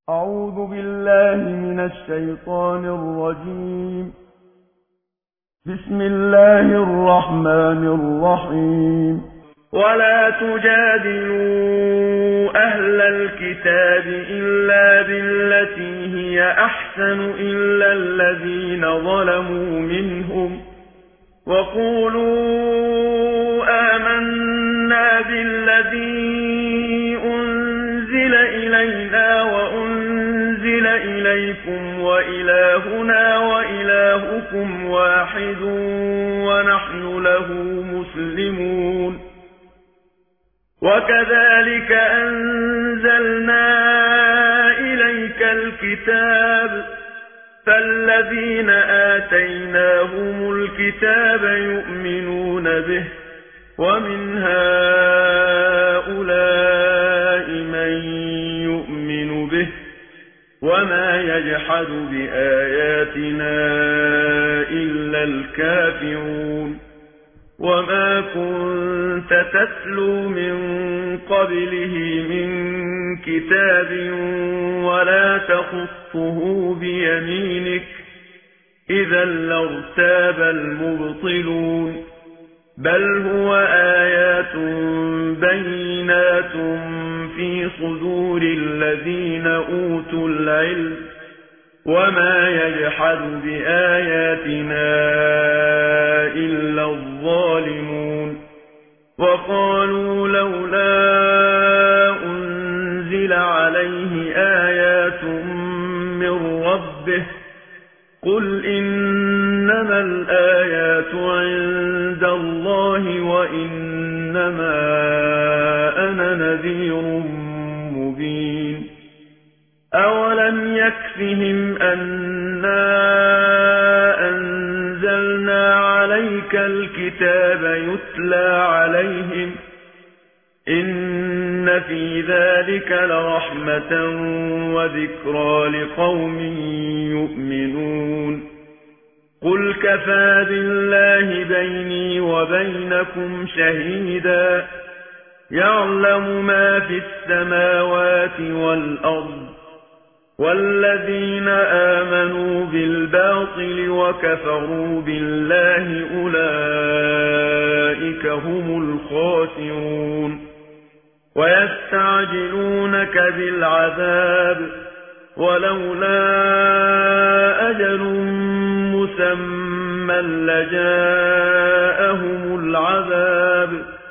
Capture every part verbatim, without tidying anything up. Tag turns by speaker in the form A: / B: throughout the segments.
A: أعوذ بالله من الشيطان الرجيم. بسم الله الرحمن الرحيم.
B: ولا تجادلوا أهل الكتاب إلا بالتي هي أحسن إلا الذين ظلموا منهم وقولوا آمنا بالذي أنزل إلينا وأنزل إليكم وإلهنا وإلهكم واحد ونحن له مسلمون. وكذلك أنزلنا إليك الكتاب فالذين آتيناهم الكتاب يؤمنون به ومن هؤلاء من يؤمن به وما يجحد بآياتنا إلا الكافرون. وما كنت تتلو من قبله من كتاب ولا تخطه بيمينك إذا لارتاب المبطلون. بل هو آيات بينات في صدور الذين أوتوا العلم وما يجحد بآياتنا إلا الظالمون. وقالوا لولا أنزل عليه آيات من ربه قل إنما الآيات عند الله وإنما أنا نذير مبين. أولم يكفهم أنا أنزلنا عليك الكتاب يتلى عليهم إن في ذلك لرحمة وذكرى لقوم يؤمنون. قل كفى بالله بيني وبينكم شهيدا يعلم ما في السماوات والأرض والذين آمنوا بالباطل وكفروا بالله أولئك هم الخاسرون. ويستعجلونك بالعذاب ولولا أجل مسمى لجاءهم العذاب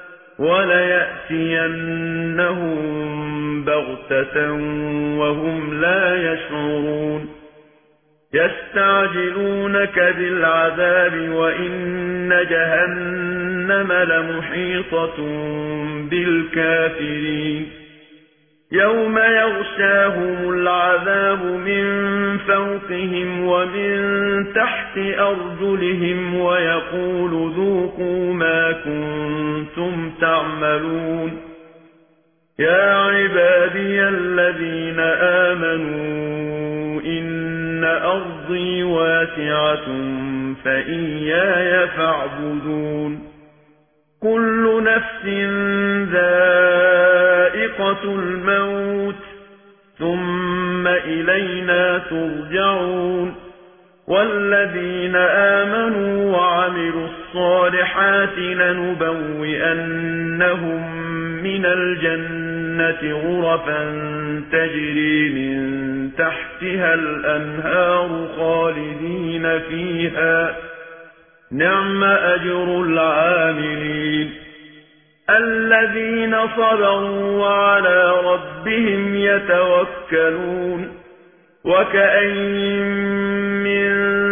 B: وليأتينهم بغتة وهم لا يشعرون. يستعجلونك بالعذاب وإن جهنم لمحيطة بالكافرين. يوم يغشاهم العذاب من فوقهم ومن تحت أرجلهم ويقول ذوقوا ما كنتم تعملون. يا عبادي الذين آمنوا إن أرضي واسعة فإياي فاعبدون. كل نفس ذائقة الموت ثم إلينا ترجعون. والذين آمنوا وعملوا الصالحات لنبوئنهم من الجنة غرفا تجري من تحتها الأنهار خالدين فيها نعم أجر العاملين. الذين صبروا وعلى ربهم يتوكلون. وكأين من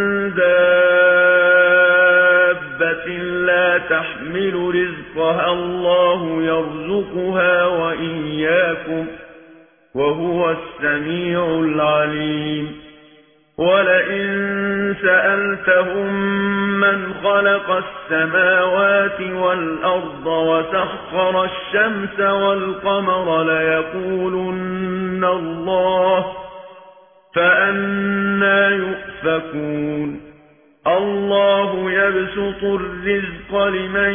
B: دابة لا تحمل رزقها الله يرزقها وإياكم وهو السميع العليم. ولئن سألتهم من خلق السماوات والأرض وسخر الشمس والقمر ليقولن الله فأنى يؤفكون. الله يبسط الرزق لمن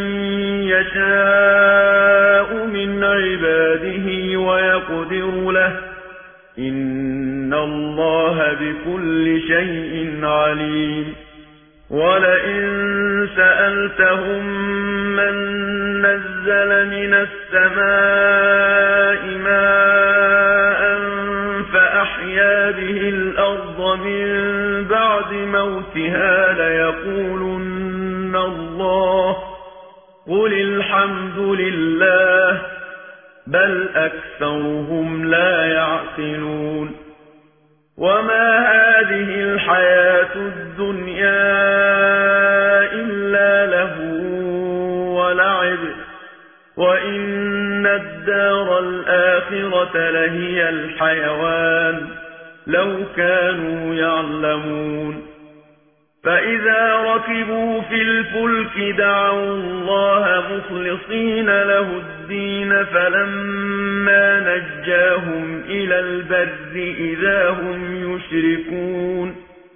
B: يشاء من عباده ويقدر له إن إن الله بكل شيء عليم ولئن سألتهم من نزل من السماء ماء فأحيا به الأرض من بعد موتها ليقولن الله قل الحمد لله بل أكثرهم لا يعقلون وما هذه الحياة الدنيا إلا لهو ولعب وإن الدار الآخرة لهي الحيوان لو كانوا يعلمون فإذا ركبوا في الفلك دعوا الله مخلصين له الدين فلما نجاهم إلى البر إذا هم يشركون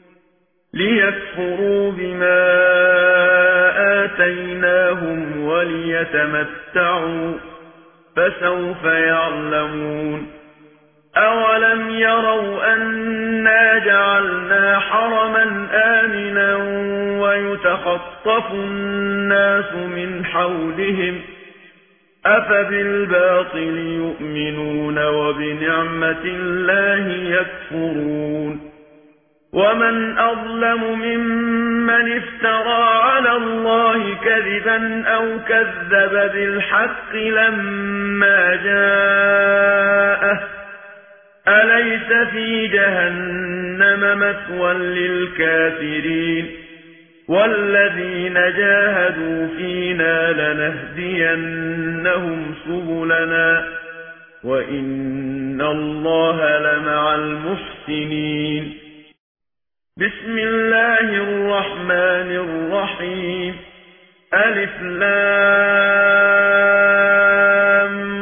B: ليكفروا بما آتيناهم وليتمتعوا فسوف يعلمون أولم يروا أنا جعلنا حرما آمنا ويتخطف الناس من حولهم أفبالباطل يؤمنون وبنعمة الله يكفرون ومن أظلم ممن افترى على الله كذبا أو كذب بالحق لما جاءه أليس في جهنم مثوى للكافرين والذين جاهدوا فينا لنهدينهم سبلنا وإن الله لمع المحسنين بسم الله الرحمن الرحيم ألف لام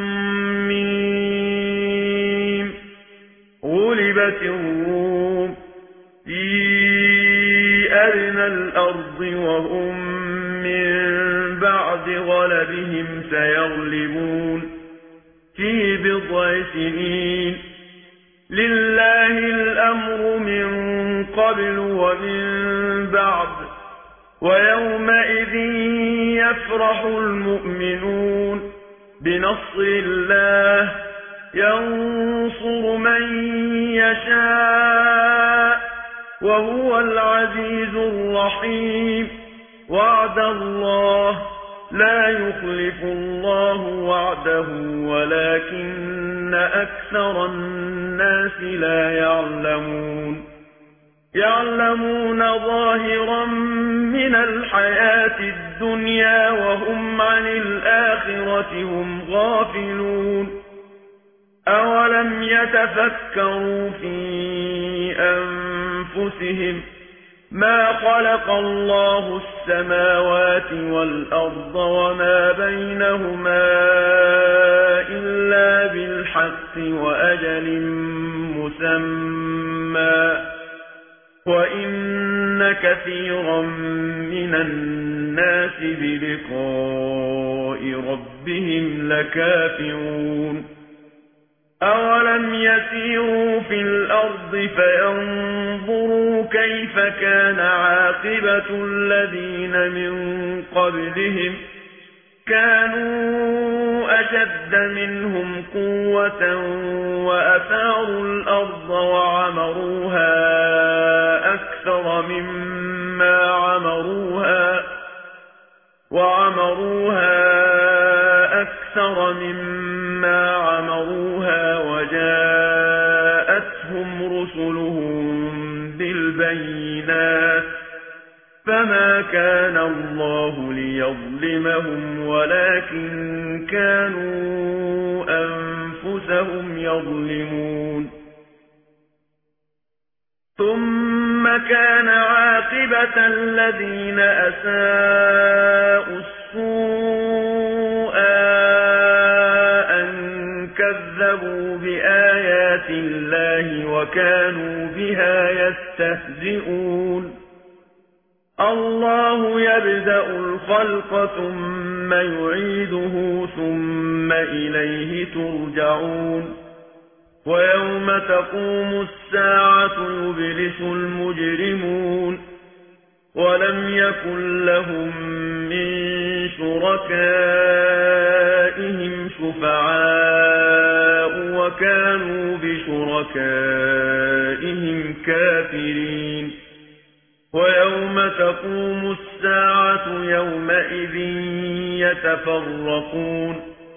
B: ميم غلبت الروم في أدنى الأرض وهم من بعد غلبهم سيغلبون في بضع سنين لله الأمر من قبل ومن بعد ويومئذ يفرح المؤمنون بنصر الله ينصر من يشاء وهو العزيز الرحيم وعد الله لا يخلف الله وعده ولكن أكثر الناس لا يعلمون يعلمون ظاهرا من الحياة الدنيا وهم عن الآخرة هم غافلون أولم يتفكروا في أنفسهم ما خلق الله السماوات والأرض وما بينهما إلا بالحق وأجل مسمى وإن كثيرا من الناس بلقاء ربهم لكافرون أولم يسيروا في الأرض فينظروا كيف كان عاقبة الذين من قبلهم كانوا أشد منهم قوة وأثاروا الأرض وعمروها أكثر مما عمروها وعمروها أكثر مما عمروها وجاءتهم رسلهم بالبينات فما كان الله ليظلمهم ولكن كانوا أنفسهم يظلمون ثم كان عاقبة الذين أساءوا السوء أن كذبوا بآيات الله وكانوا بها يستهزئون الله يبدأ الخلق ثم يعيده ثم إليه ترجعون ويوم تقوم الساعة يبلس المجرمون ولم يكن لهم من شركائهم شفعاء وكانوا بشركائهم كافرين ويوم تقوم الساعة يومئذ يتفرقون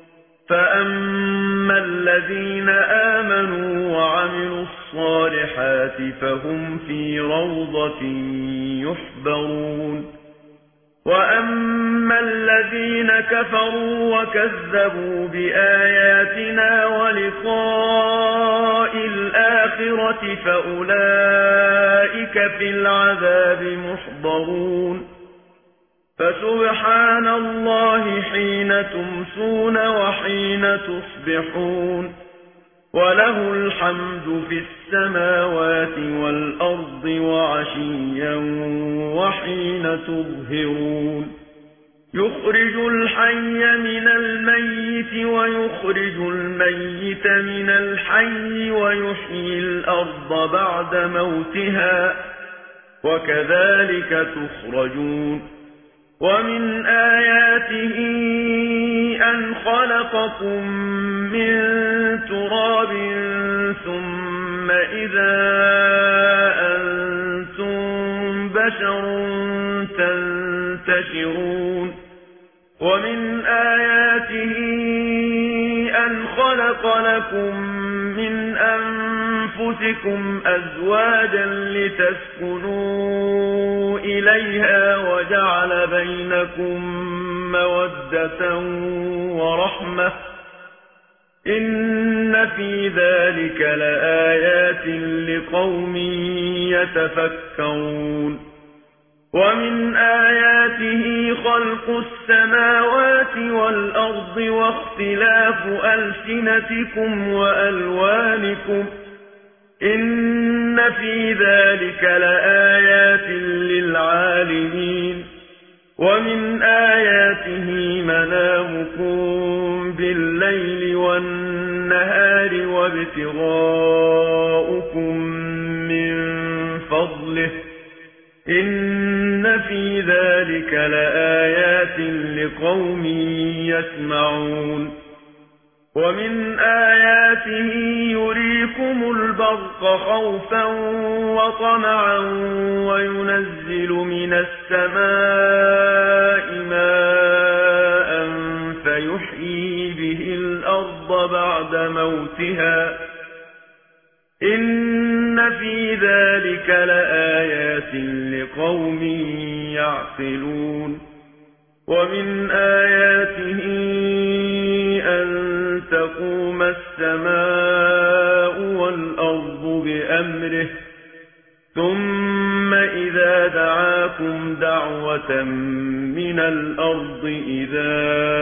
B: فأما الذين آمنوا وعملوا الصالحات فهم في روضة يحبرون وأما الذين كفروا وكذبوا بآياتنا ولقاء الآخرة فأولئك في العذاب محضرون فسبحان الله حين تمسون وحين تصبحون وله الحمد في السماوات والأرض وعشيا وحين تظهرون يخرج الحي من الميت ويخرج الميت من الحي ويحيي الأرض بعد موتها وكذلك تخرجون ومن آياته أن خلقكم من تراب ثم إذا أنتم بشر تنتشرون ومن آياته أن خلق لكم من أنفسكم أزواجا لتسكنوا إليها وجعل بينكم مودة ورحمة إن في ذلك لآيات لقوم يتفكرون ومن آياته خلق السماوات والأرض واختلاف ألسنتكم وألوانكم إن في ذلك لآيات للعالمين ومن آياته منامكم بالليل والنهار وابتغاؤكم من فضله إن في ذلك لآيات لقوم يسمعون ومن آياته يريكم البرق خوفا وطمعا وينزل من السماء ماء فيحيي به الأرض بعد موتها إن في ذلك لآيات لقوم يعقلون ومن آياته أن تقوم السماء والأرض بأمره ثم إذا دعاكم دعوة من الأرض إذا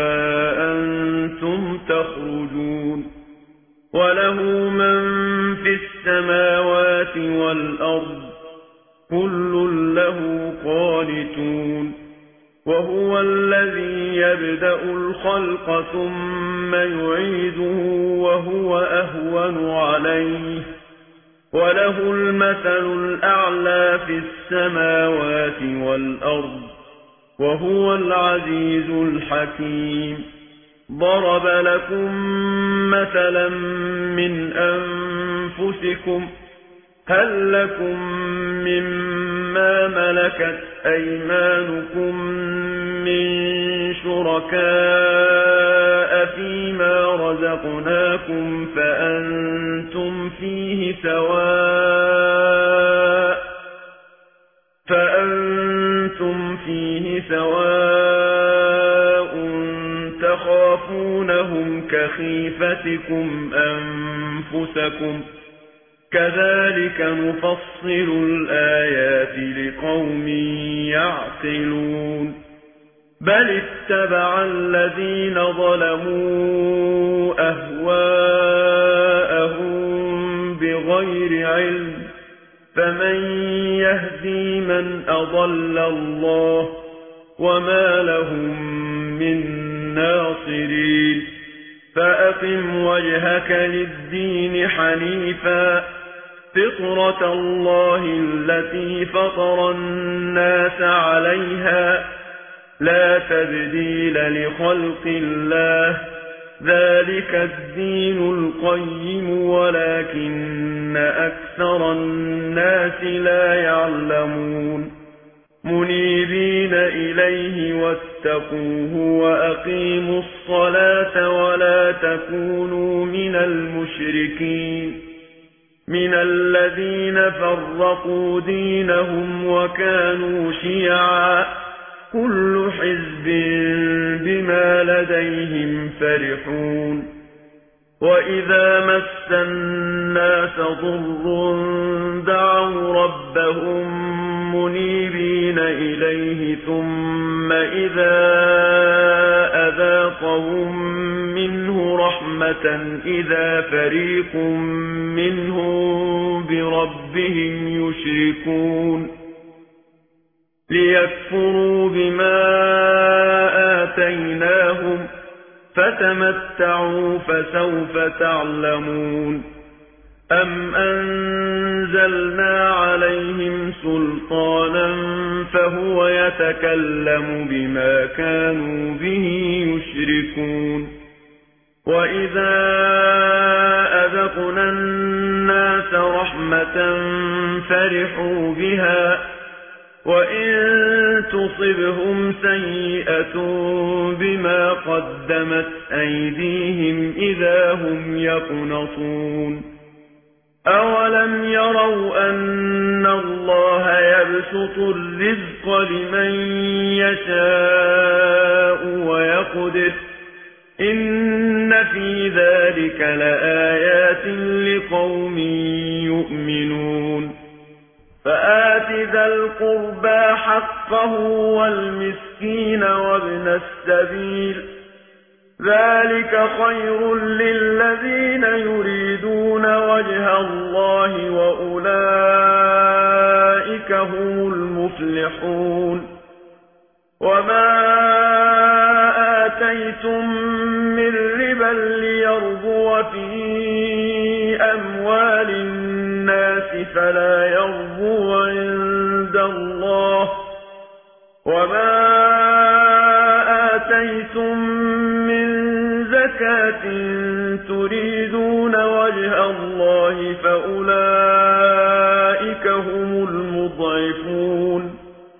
B: أنتم تخرجون وله من في السماوات والأرض كل له قانتون وهو الذي يبدأ الخلق ثم يعيده وهو أهون عليه وله المثل الأعلى في السماوات والأرض وهو العزيز الحكيم ضرب لكم مثلا من أنفسكم هل لكم مما ملكت أيمانكم من شركاء فيما رزقناكم فأنتم فيه سواء فأنتم فيه سواء تخافونهم كخيفتكم أنفسكم كذلك نفصل الآيات لقوم يعقلون بل اتبع الذين ظلموا أهواءهم بغير علم فمن يهدي من أضل الله وما لهم من ناصرين فأقم وجهك للدين حنيفا فطرة الله التي فطر الناس عليها لا تبديل لخلق الله ذلك الدين القيم ولكن أكثر الناس لا يعلمون منيبين إليه واتقوه وأقيموا الصلاة ولا تكونوا من المشركين من الذين فرقوا دينهم وكانوا شيعا كل حزب بما لديهم فرحون وإذا مس الناس ضر دعوا ربهم منيبين إليه ثم إذا أذاقهم منه رحمة إذا فريق منهم بربهم يشركون ليكفروا بما آتيناهم فتمتعوا فسوف تعلمون أم أنزلنا عليهم سلطانا فهو يتكلم بما كانوا به يشركون وإذا أذقنا الناس رحمة فرحوا بها وإن تصبهم سيئة بما قدمت أيديهم إذا هم يقنطون أولم يروا أن الله يبسط الرزق لمن يشاء ويقدر إن في ذلك لآيات لقوم يؤمنون فآت ذا القربى حقه والمسكين وابن السبيل ذلك خير للذين يريدون وجه الله وأولئك هم المفلحون وما آتيتم من ربا ليربو في أموال الناس فلا يربو عند الله وما آتيتم من زكاة تريدون وجه الله فأولئك هم المضعفون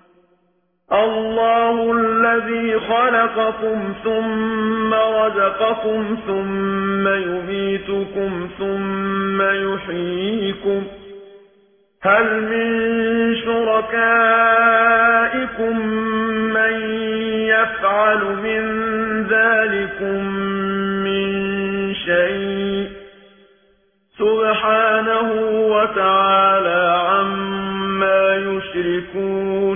B: الله الذي خلقكم ثم رزقكم ثم يميتكم ثم يحييكم هل من شركائكم من يفعل من ذلكم من شيء سبحانه وتعالى عما يشركون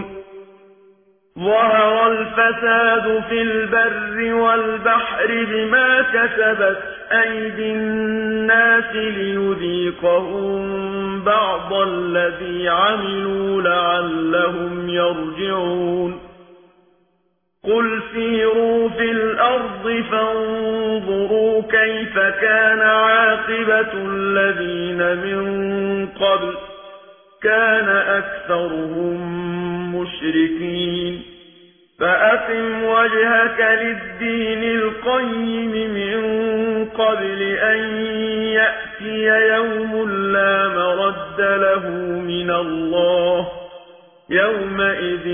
B: ظهر الفساد في البر والبحر بما كسبت أيدي الناس ليذيقهم بعض الذي عملوا لعلهم يرجعون قل سيروا في الأرض فانظروا كيف كان عاقبة الذين من قبل كان أكثرهم مشركين فأقم وجهك للدين القيم من قبل أن يأتي يوم لا مرد له من الله يومئذ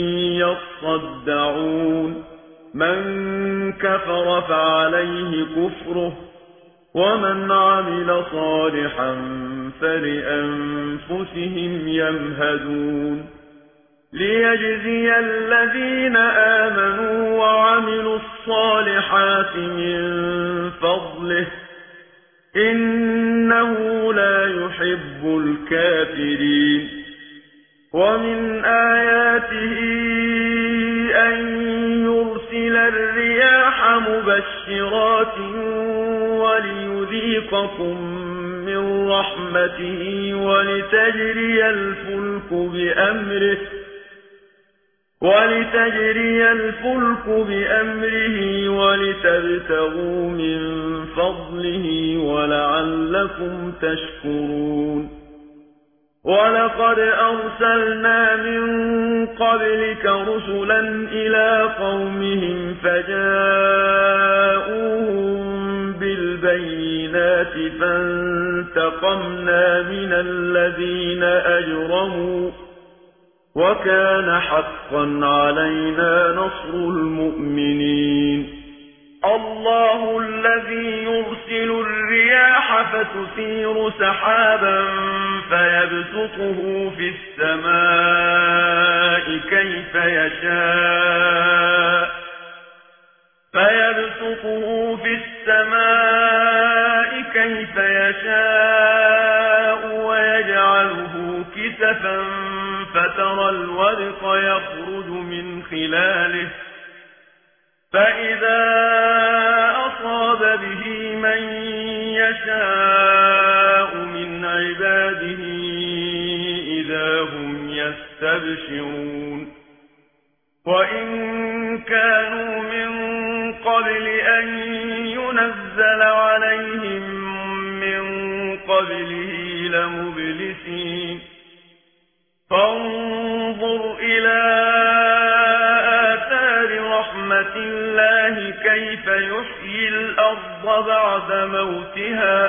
B: يصدعون من كفر فعليه كفره ومن عمل صالحا فلأنفسهم يمهدون ليجزي الذين آمنوا وعملوا الصالحات من فضله إنه لا يحب الكافرين ومن آياته أن يرسل الرياح مبشرات وليذيقكم من رحمته ولتجري الفلك بأمره ولتجري الفلك بأمره ولتبتغوا من فضله ولعلكم تشكرون ولقد أرسلنا من قبلك رسلا إلى قومهم فجاءوهم بالبينات فانتقمنا من الذين أجرموا وكان حقا علينا نصر المؤمنين الله الذي يرسل الرياح فتثير سحابا فيبسطه في السماء كيف يشاء فيبسطه في السماء كيف يشاء ويجعله كسفا فترى الودق يخرج من خلاله فإذا أصاب به من يشاء من عباده إذا هم يستبشرون وإن كانوا من قبل أن ينزل عليهم من قبله لمبلسين فانظر إلى آثار رحمة الله كيف يحيي الأرض بعد موتها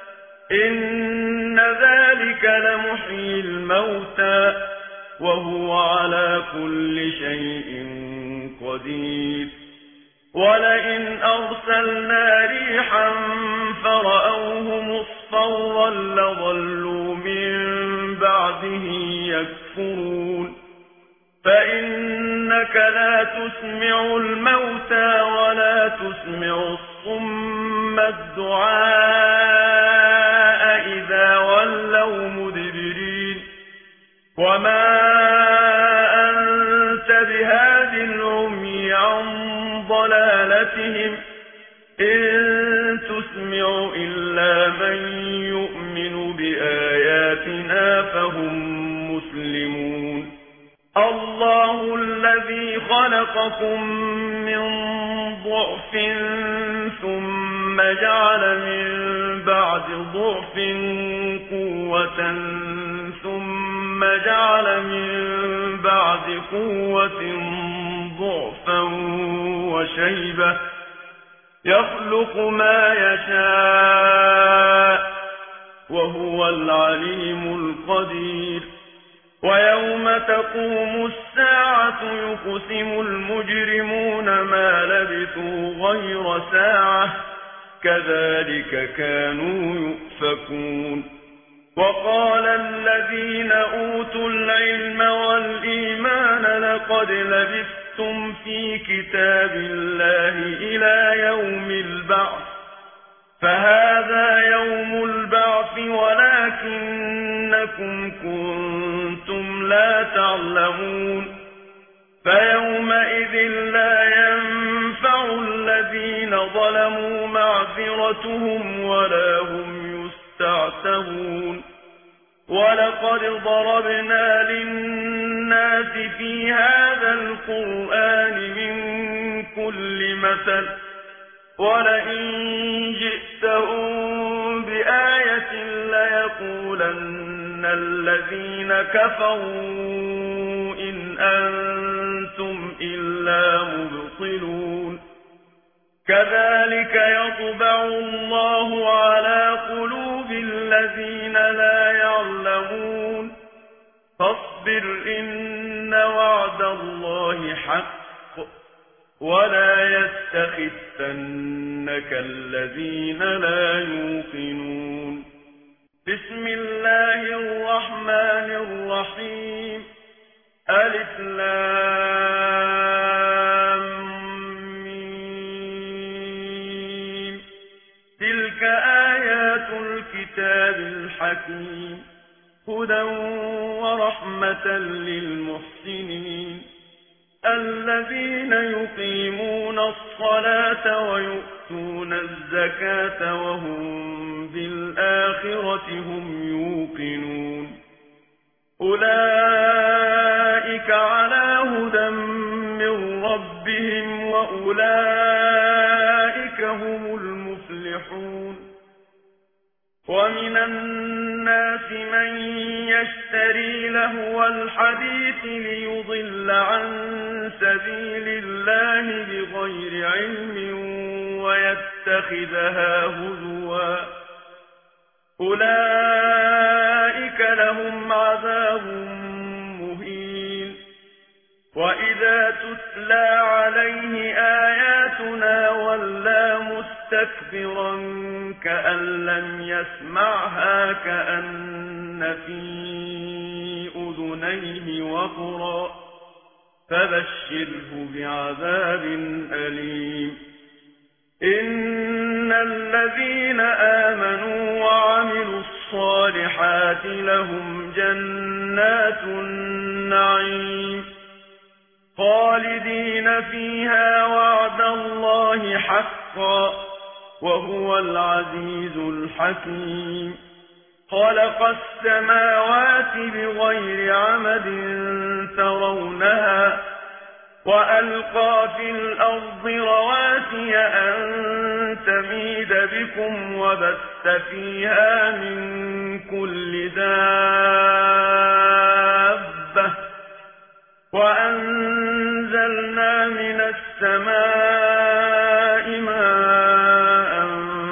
B: إن ذلك لمحيي الموتى وهو على كل شيء قدير ولئن أرسلنا ريحا فرأوه مصفرا لظلوا من بعده يكفرون فإنك لا تسمع الموتى ولا تسمع الصم الدعاء إذا ولوا مدبرين وما أنت بهاد العمي عن ضلالتهم إن تسمع إلا من يؤمن بآياتنا فهم مسلمون الله الذي خلقكم من ضعف ثم جعل من بعد ضعف قوة ثم جعل من بعد قوة ضعفا وشيبة يخلق ما يشاء وهو العليم القدير ويوم تقوم الساعة يقسم المجرمون ما لبثوا غير ساعة كذلك كانوا يؤفكون وقال الذين أوتوا العلم والإيمان لقد لبثتم في كتاب الله إلى يوم البعث فهذا يوم البعث ولكنكم كنتم لا تعلمون فيومئذ لا ينفع الذين ظلموا معذرتهم ولا هم يستعتبون ولقد ضربنا للناس في هذا القرآن من كل مثل ولئن جئتهم بآية ليقولن الذين كفروا إن أنتم إلا مبطلون كذلك يطبع الله على قلوب الذين لا يعلمون فاصبر إن وعد الله حق ولا يستخفنك الذين لا يوقنون بسم الله الرحمن الرحيم ألف لام ميم تلك آيات الكتاب الحكيم هدى ورحمة للمحسنين الذين يقيمون الصلاة ويؤتون الزكاة وهم بالآخرة هم يوقنون أولئك على هدى ربهم وأولئك هم المفلحون. ومن الناس من يشتري لهو الحديث ليضل عن سبيل الله بغير علم ويتخذها هزوا أولئك لهم عذاب مهين. وإذا تتلى عليه آياتنا ولى مستكبرا كأن لم يسمعها كأن في أذنيه وقرا فبشره بعذاب أليم. إن الذين آمنوا وعملوا الصالحات لهم جنات النعيم خالدين فيها وعد الله حقا وهو العزيز الحكيم. خلق السماوات بغير عمد ترونها وألقى في الأرض رواسي أن تميد بكم وبث فيها من كل دابة وأنزلنا من السماء ماء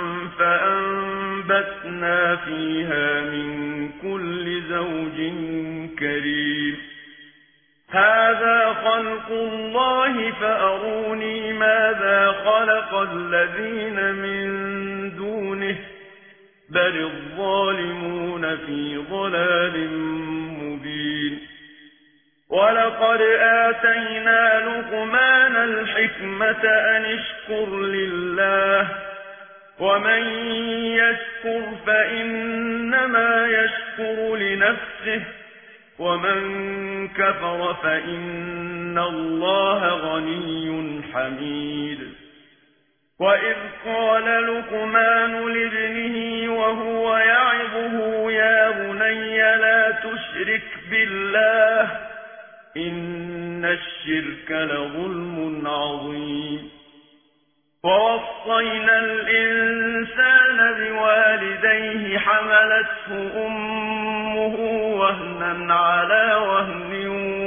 B: فأنبتنا فيها من كل زوج كريم. هذا خلق الله فأروني ماذا خلق الذين من دونه بل الظالمون في ضلال مبين. ولقد آتينا لقمان الحكمة أن اشكر لله ومن يشكر فإنما يشكر لنفسه ومن كفر فإن الله غني حميد. وإذ قال لقمان لابنه وهو يعظه يا بني لا تشرك بالله إن الشرك لظلم عظيم. ووصينا الإنسان بوالديه حملته أمه وهنا على وهن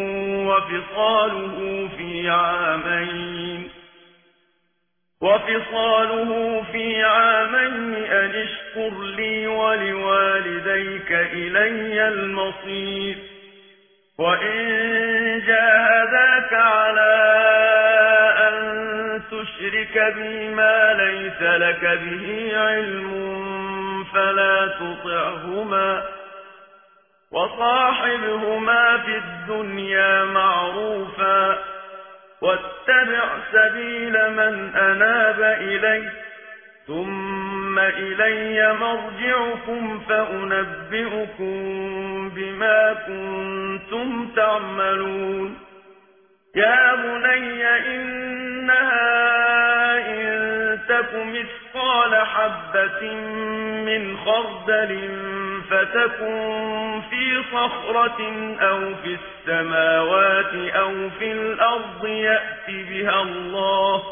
B: وفصاله في عامين وفصاله في عامين أن اشكر لي ولوالديك إلي المصير. وإن جاهداك على أن تشرك بي ما ليس لك به علم فلا تطعهما وصاحبهما في الدنيا معروفا واتبع سبيل من أناب إلي ثم إلي مرجعكم فأنبئكم بما كنتم تعملون. يا بني إنها إن تك مثقال حبة من خردل فتكن في صخرة أو في السماوات أو في الأرض يأت بها الله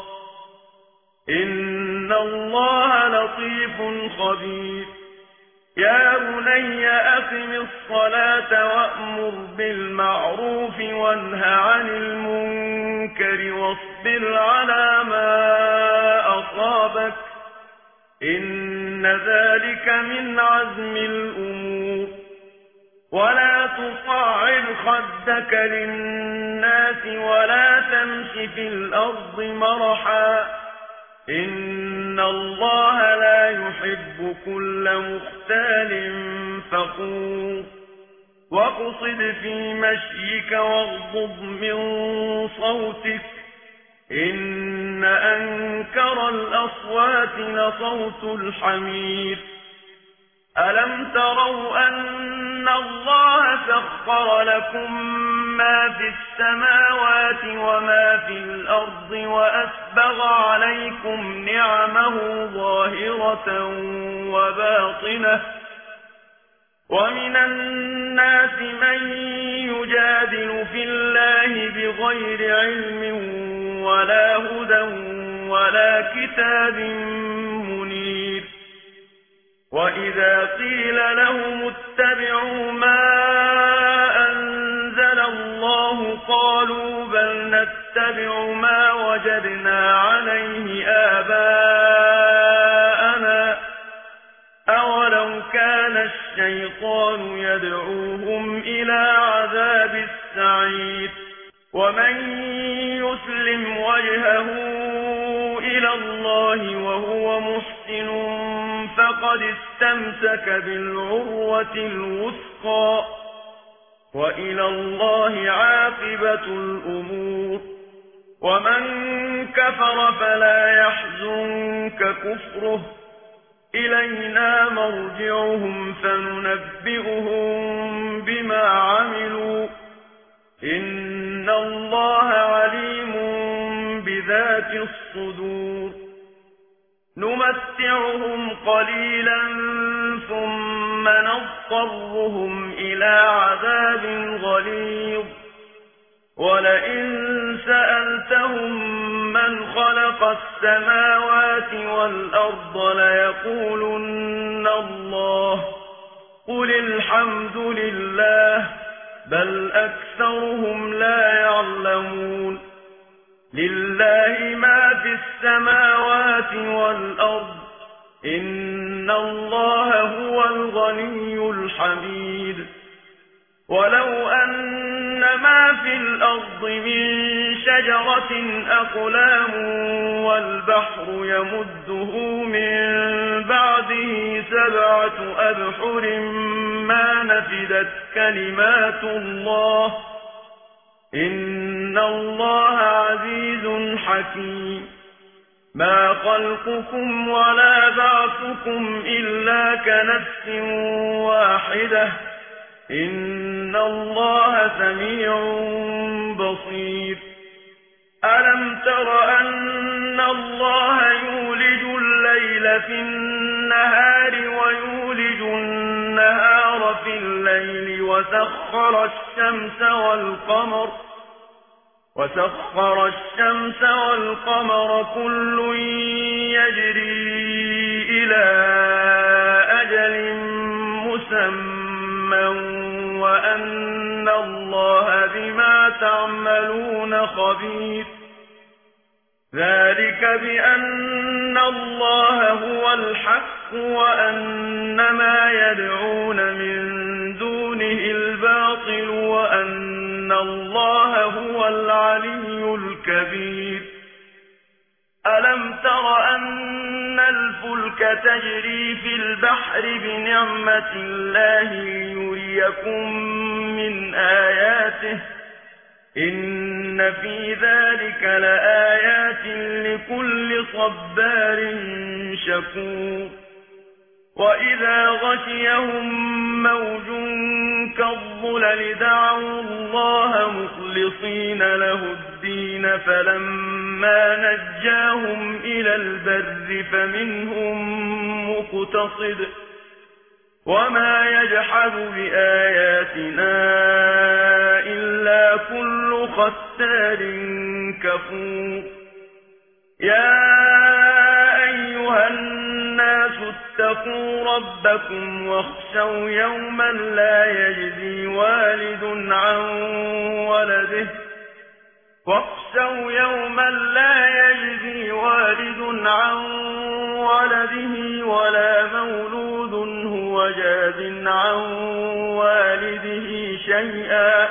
B: إن الله لطيف خبير. يا بني أقم الصلاة وأمر بالمعروف وانه عن المنكر واصبر على ما أصابك إن ذلك من عزم الأمور. ولا تصعد خدك للناس ولا تمش في الأرض مرحا إن الله لا يحب كل مختال فخور. واقصد في مشيك واغضض من صوتك إن أنكر الأصوات لصوت الحمير. ألم تروا أن الله سخر لكم ما في السماوات وما في الأرض وأسبغ عليكم نعمه ظاهرة وباطنة ومن الناس من يجادل في الله بغير علم ولا هدى ولا كتاب منير وإذا قيل لهم اتبعوا ما أنزل الله قالوا بل نتبع ما وجدنا عليه آباءنا أولو كان الشيطان يدعوهم إلى عذاب السعير ومن يسلم وجهه إلى الله وهو محسن فقد استمسك بالعروة الوثقى وإلى الله عاقبة الأمور ومن كفر فلا يحزنك كفره إلينا مرجعهم فننبئهم بما عملوا إن الله عليم بذات الصدور نمتعهم قليلا ثم نضطرهم إلى عذاب غليظ ولئن سألتهم من خلق السماوات والأرض ليقولن الله قل الحمد لله بل أكثرهم لا يعلمون لله ما في السماوات والأرض إن الله هو الغني الحميد ولو أن ما في الأرض من شجرة أقلام والبحر يمده من بعده سبعة أبحر ما نفدت كلمات الله إن الله عزيز حكيم ما خلقكم ولا بعثكم إلا كنفس واحدة إن الله سميع بصير ألم تر أن الله يولج الليل في النهار ويولج النهار في الليل وسخر الشمس والقمر وسخر الشمس والقمر كل يجري إلى أجل مسمى وأن الله بما تعملون خبير ذلك بأن الله هو الحق وأن ما يدعون من دونه الباطل وأن الله هو العلي الكبير ألم تر أن الفلك تجري في البحر بنعمة الله ليريكم من آياته إن في ذلك لآيات لكل صبار شكور وإذا غشيهم موج كالظلل دعوا الله مخلصين له الدين فلما نجاهم إلى البر فمنهم مقتصد وما يجحد بآياتنا إلا كل ختار كفور يا أيها الناس اتقوا ربكم واخشوا يوما لا يجزي والد عن ولده واخشوا يوما لا يجزي والد عن ولده ولا مولود هو جاز عن والده شيئا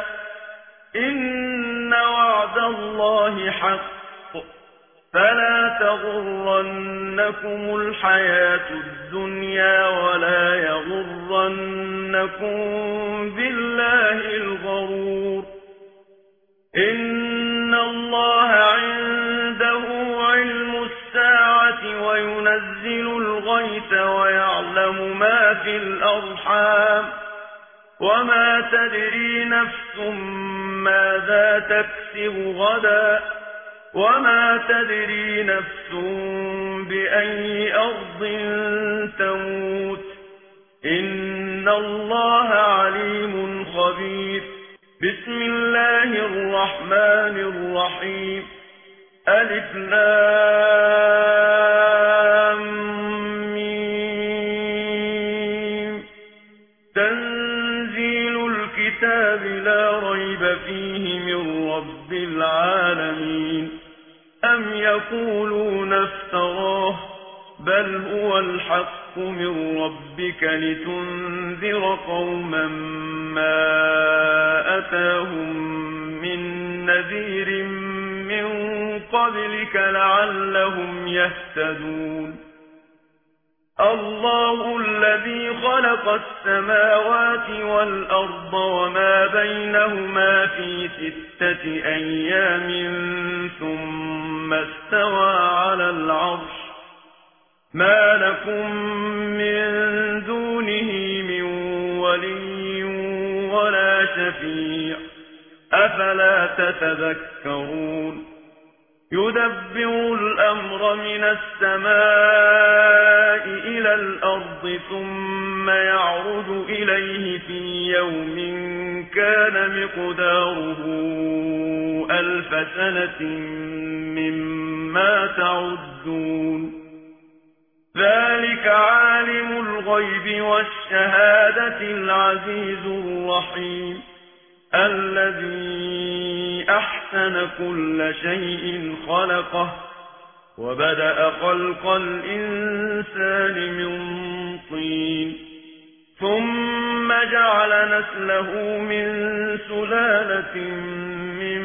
B: إن وعد الله حق فلا تغرنكم الحياة الدنيا ولا يغرنكم بالله الغرور إن الله عنده علم الساعة وينزل الغيث ويعلم ما في الأرحام وما تدري نفس ماذا تكسب غدا وما تدري نفس بأي أرض تموت إن الله عليم خبير بسم الله الرحمن الرحيم ألف لام ميم تنزيل الكتاب لا ريب فيه من رب العالمين أم يقولون افتراه بل هو الحق من ربك لتنذر قوما ما أتاهم من نذير من قبلك لعلهم يهتدون الله الذي خلق السماوات والأرض وما بينهما في ستة أيام ثم استوى على العرش ما لكم من دونه من ولي ولا شفيع أفلا تتذكرون يدبر الأمر من السماء إلى الأرض ثم يعرج إليه في يوم كان مقداره ألف سنة مما تعدون ذلك عالم الغيب والشهادة العزيز الرحيم الذي أحسن كل شيء خلقه وبدأ خلق الإنسان من طين ثم جعل نسله من سلالة من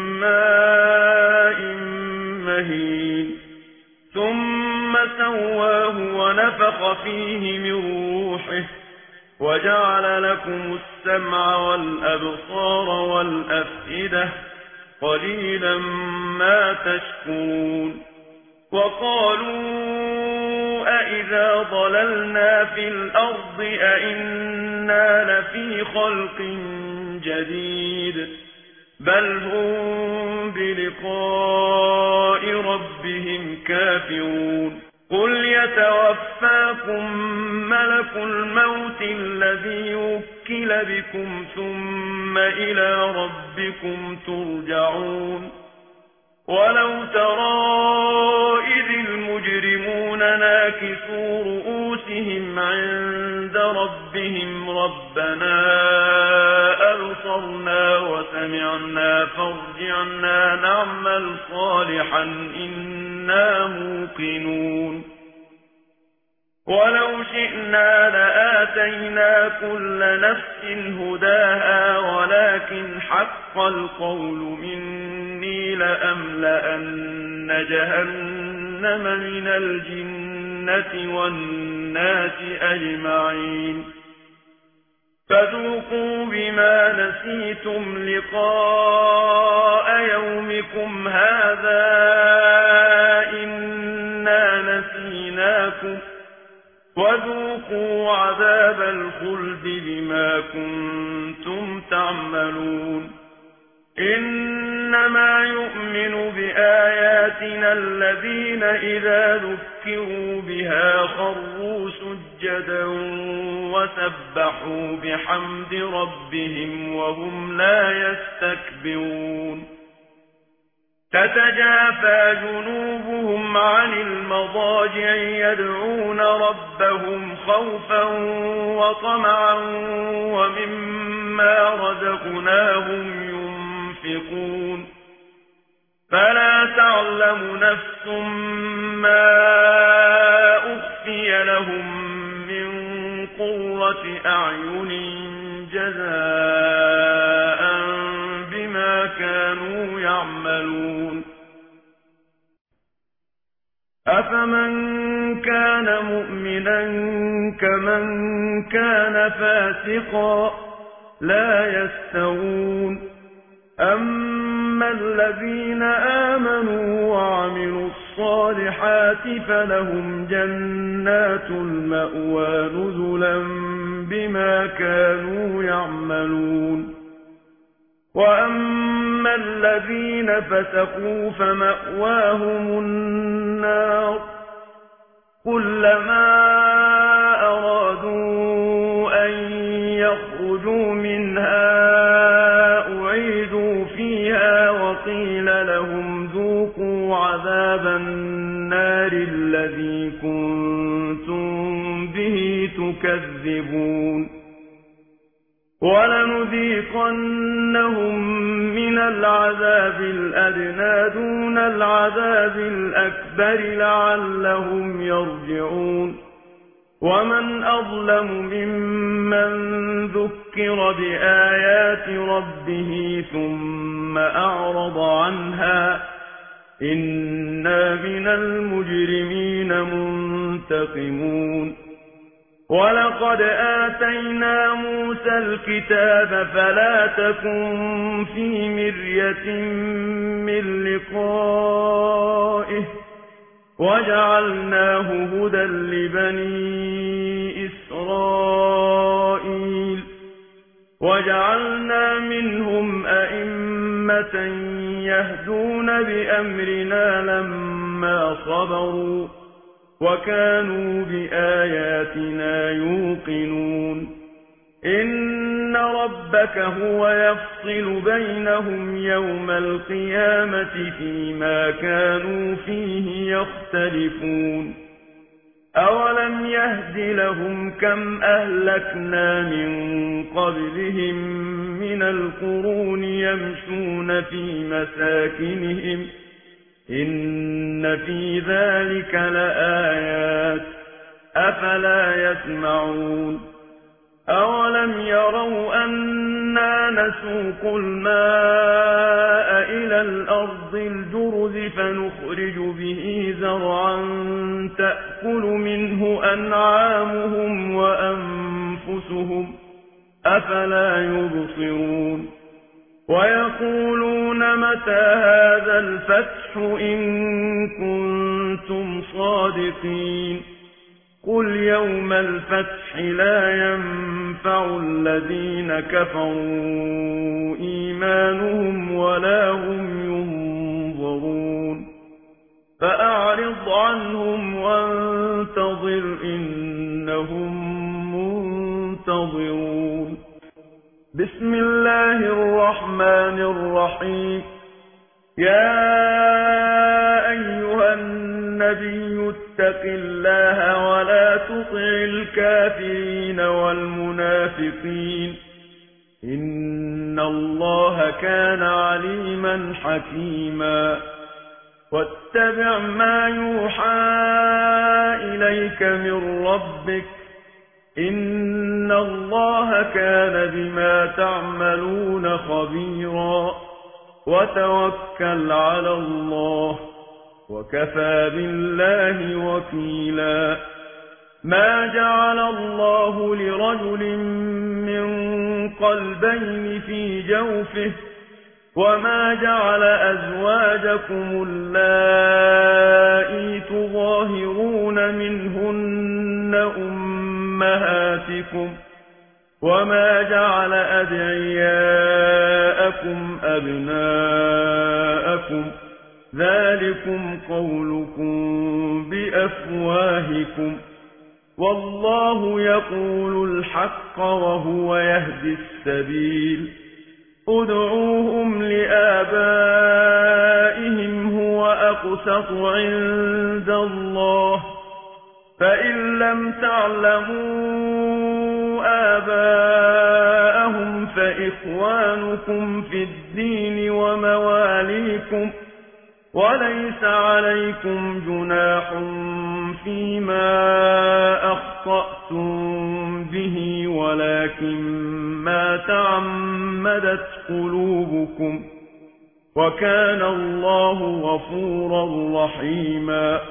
B: ماء مهين ثم سواه ونفخ فيه من روحه وجعل لكم السمع والأبصار والأفئدة قليلا ما تشكرون وقالوا أإذا ضللنا في الأرض أإنا لفي خلق جديد بل هم بلقاء ربهم كافرون قل يتوفاكم ملك الموت الذي وكل بكم ثم إلى ربكم ترجعون ولو ترى إذ المجرمون ناكسوا رؤوسهم عند ربهم ربنا أبصرنا وسمعنا فارجعنا نعمل صالحا إنا موقنون ولو شئنا لآتينا كل نفس هداها ولكن حق القول مني لأملأن جهنم من الجنة والناس أجمعين فذوقوا بما نسيتم لقاء يومكم هذا إنا نسيناكم وذوقوا عذاب الخلد بما كنتم تعملون إنما يؤمن بآياتنا الذين إذا ذكروا بها خروا سجدا وسبحوا بحمد ربهم وهم لا يستكبرون تتجافى جنوبهم عن المضاجع يدعون ربهم خوفا وطمعا ومما رزقناهم ينفقون فلا تعلم نفس ما أخفي لهم من قرة أعين جزاء بما كانوا يعملون أفمن كان مؤمنا كمن كان فاسقا لا يستوون أما الذين آمنوا وعملوا الصالحات فلهم جنات المأوى نزلا بما كانوا يعملون وأما الذين فسقوا فمأواهم النار كلما أرادوا أن يخرجوا منها أعيدوا فيها وقيل لهم ذوقوا عذاب يكذبون ولنذيقنهم من العذاب الأدنى دون العذاب الأكبر لعلهم يرجعون ومن أظلم ممن ذكر بآيات ربه ثم أعرض عنها إنا من المجرمين منتقمون ولقد آتينا موسى الكتاب فلا تكن في مرية من لقائه وجعلناه هدى لبني إسرائيل وجعلنا منهم أئمة يهدون بأمرنا لما صبروا وكانوا بآياتنا يوقنون إن ربك هو يفصل بينهم يوم القيامة فيما كانوا فيه يختلفون أولم يهد لهم كم أهلكنا من قبلهم من القرون يمشون في مساكنهم إن في ذلك لآيات أفلا يسمعون أولم يروا أنا نسوق الماء إلى الأرض الجرز فنخرج به زرعا تأكل منه أنعامهم وأنفسهم أفلا يبصرون ويقولون متى هذا الفتح إن كنتم صادقين قل يوم الفتح لا ينفع الذين كفروا إيمانهم ولا هم ينظرون فأعرض عنهم وانتظر إنهم منتظرون بسم الله الرحمن الرحيم يا أيها النبي اتق الله ولا تطع الكافرين والمنافقين إن الله كان عليما حكيما واتبع ما يوحى إليك من ربك إن الله كان بما تعملون خبيرا وتوكل على الله وكفى بالله وكيلا ما جعل الله لرجل من قلبين في جوفه وما جعل أزواجكم اللائي تظاهرون منهن أمهاتكم وما جعل أدعياءكم أبناءكم ذلكم قولكم بأفواهكم والله يقول الحق وهو يهدي السبيل ادعوهم لآبائهم هو أقسط عند الله فإن لم تعلموا آباءهم فإخوانكم في الدين ومواليكم وليس عليكم جناح فيما أخطأتم به ولكن ما تعمدت قلوبكم وكان الله غفورا رحيما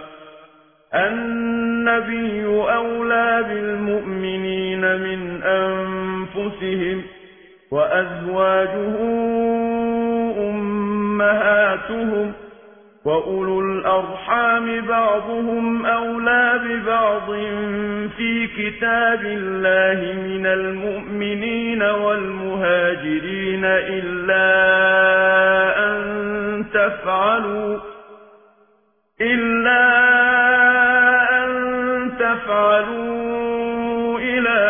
B: النبي أولى بالمؤمنين من أنفسهم وأزواجه أمهاتهم وأولو الأرحام بعضهم أولى ببعض في كتاب الله من المؤمنين والمهاجرين إلا أن تفعلوا إلا أن تفعلوا إلى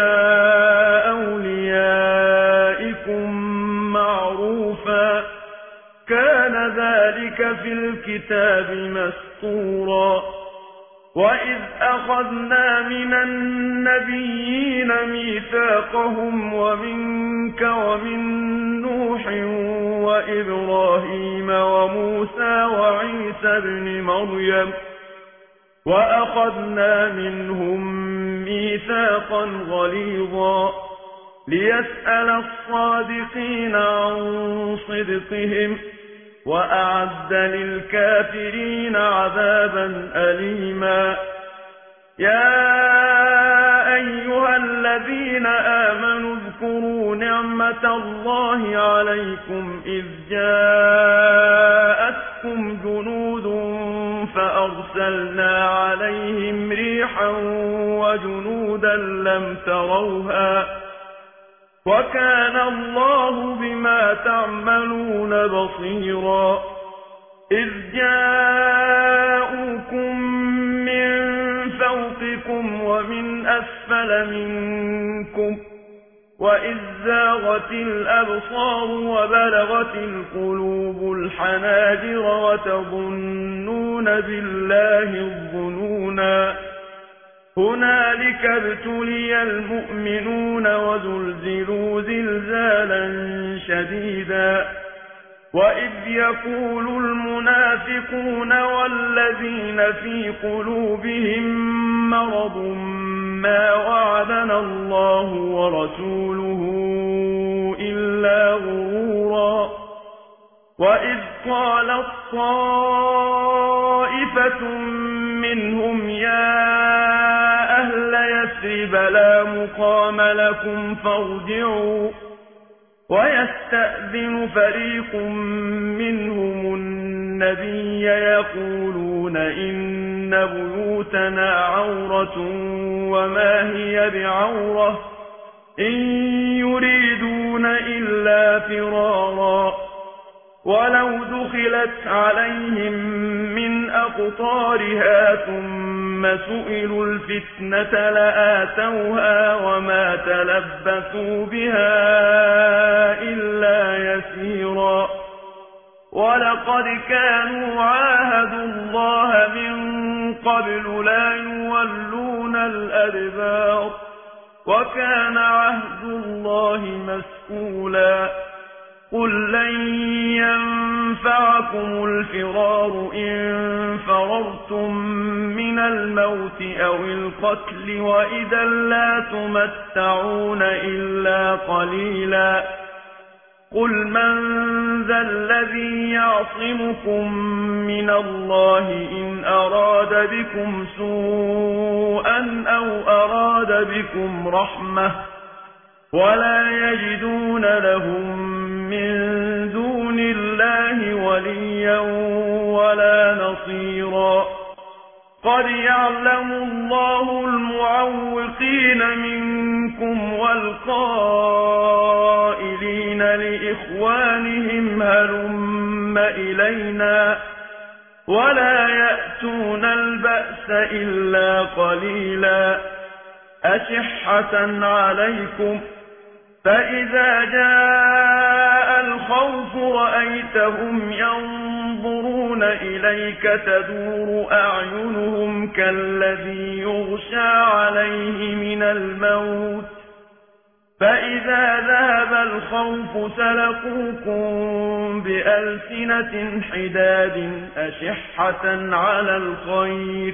B: أوليائكم معروفا كان ذلك في الكتاب مسطورا وإذ أخذنا من النبيين ميثاقهم ومنك ومن نوح وإبراهيم وموسى وعيسى ابن مريم وأخذنا منهم ميثاقا غليظا ليسأل الصادقين عن صدقهم وأعد للكافرين عذابا أليما. يا أيها الذين آمنوا اذكروا نعمة الله عليكم إذ جاءتكم جنود فأرسلنا عليهم ريحا وجنودا لم تروها وكان الله بما تعملون بصيرا. إذ جاءوكم من فوقكم ومن أسفل منكم وإذ زاغت الأبصار وبلغت القلوب الحناجر وتظنون بالله الظنونا. هنالك ابتلي المؤمنون وزلزلوا زلزالا شديدا. وإذ يقول المنافقون والذين في قلوبهم مرض ما وعدنا الله ورسوله إلا غرورا. وإذ قالت طائفة منهم يا أهل يثرب لا مقام لكم فارجعوا ويستأذن فريق منهم النبي يقولون إن بيوتنا عورة وما هي بعورة إن يريدون إلا فرارا. ولو دخلت عليهم من أقطارها ثم سئلوا الفتنة لآتوها وما تلبثوا بها إلا يسيرا. ولقد كانوا عاهدوا الله من قبل لا يولون الأدبار وكان عهد الله مسئولا. قل لن ينفعكم الفرار إن فررتم من الموت أو القتل وإذا لا تمتعون إلا قليلا. قل من ذا الذي يعصمكم من الله إن أراد بكم سوءا أو أراد بكم رحمة ولا يجدون لهم من دون الله وليا ولا نصيرا. قد يعلم الله المعوقين منكم والقائلين لإخوانهم هلم إلينا ولا يأتون البأس إلا قليلا. أشحة عليكم فإذا جاء الخوف رأيتهم ينظرون إليك تدور أعينهم كالذي يغشى عليه من الموت فإذا ذهب الخوف سلقوكم بألسنة حداد أشحة على الخير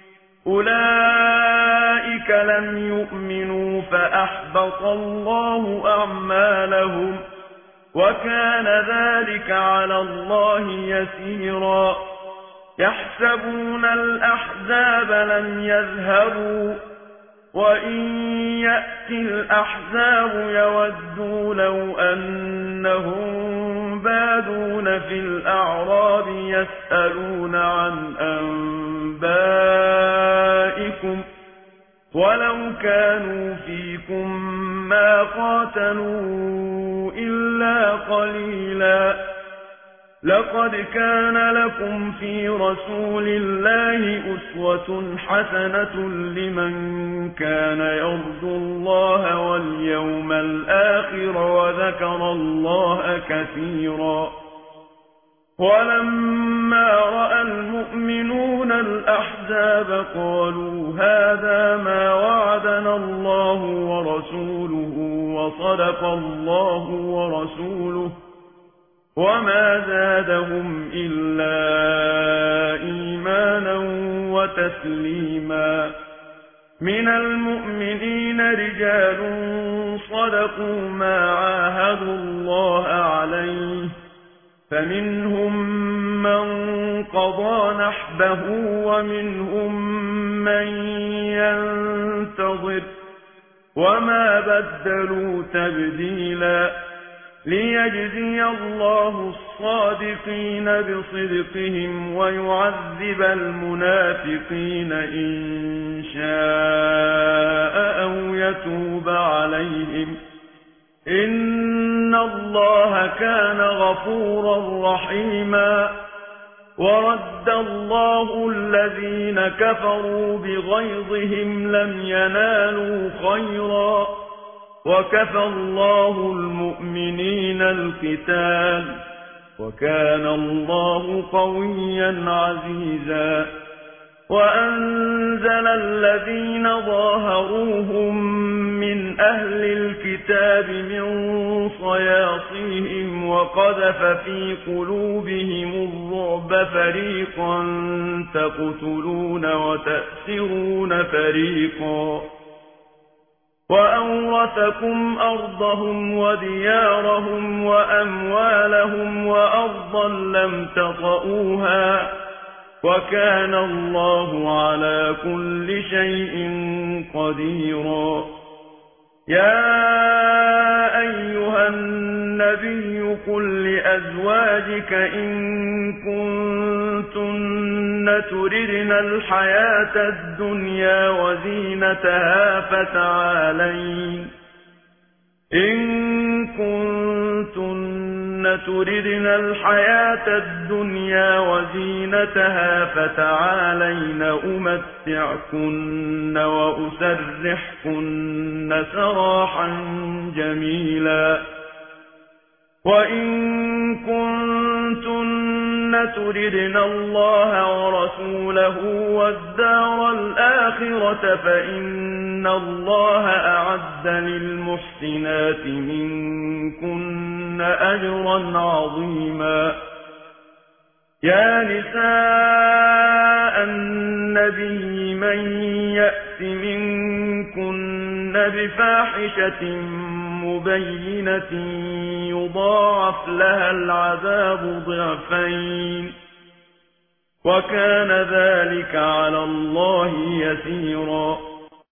B: أولئك لم يؤمنوا فأحبط الله أعمالهم وكان ذلك على الله يسيرا. يحسبون الأحزاب لم يذهبوا وإن يأتي الأحزاب يودوا لو أنهم بادون في الأعراب يسألون عن أنبائكم ولو كانوا فيكم ما قاتلوا إلا قليلا. لقد كان لكم في رسول الله أسوة حسنة لمن كان يرجو الله واليوم الآخر وذكر الله كثيرا. ولما فلما رأى المؤمنون الأحزاب قالوا هذا ما وعدنا الله ورسوله وصدق الله ورسوله وما زادهم إلا إيمانا وتسليما. من المؤمنين رجال صدقوا ما عاهدوا الله عليه فمنهم من قضى نحبه ومنهم من ينتظر وما بدلوا تبديلا ليجزي الله الصادقين بصدقهم ويعذب المنافقين إن شاء أو يتوب عليهم إن الله كان غفورا رحيما. ورد الله الذين كفروا بغيظهم لم ينالوا خيرا وكفى الله المؤمنين القتال وكان الله قويا عزيزا. وأنزل الذين ظاهروهم من أهل الكتاب من صياصيهم وقذف في قلوبهم الرعب فريقا تقتلون وتأسرون فريقا وأورثكم أرضهم وديارهم وأموالهم وأرضا لم تطئوها وكان الله على كل شيء قديرا. يا أيها النبي قل لأزواجك إن كنتن تردن الحياة الدنيا وزينتها فتعالين إن كنتن تردن الحياة الدنيا وزينتها فتعالين أمتعكن وأسرحكن سراحا جميلا. وإن كنتن تردن الله ورسوله والدار الآخرة فإن الله أعد للمحسنات منكن أجرا عظيما. يا نساء النبي من يأت منكن بفاحشة مبينة يضاعف لها العذاب ضعفين وكان ذلك على الله يسيرا.